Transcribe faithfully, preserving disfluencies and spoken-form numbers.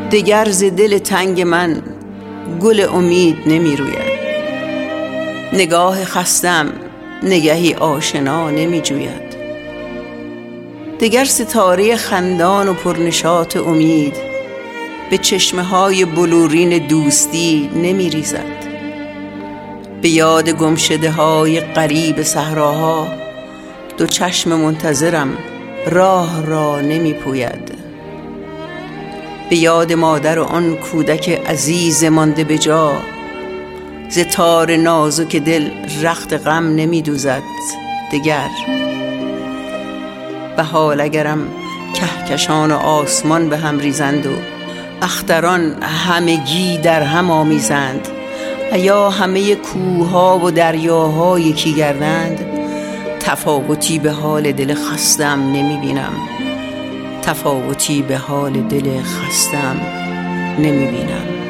دگر ز دل تنگ من گل امید نمی روید. نگاه خستم نگهی آشنا نمی جوید. دگر ستاره خندان و پرنشاط امید به چشمه های بلورین دوستی نمی ریزد. به یاد گمشده های غریب صحراها دو چشم منتظرم راه را نمی پوید. به یاد مادر و آن کودک عزیز مانده به جا ز تار نازک دل رخت غم نمی دوزد دگر. به حال اگرم کهکشان و آسمان به هم ریزند و اختران همگی در هم آمیزند و یا همه کوه‌ها و دریاها یکی گردند، تفاوتی به حال دل خستم نمی بینم. تفاوتی به حال دل خستم نمی بینم.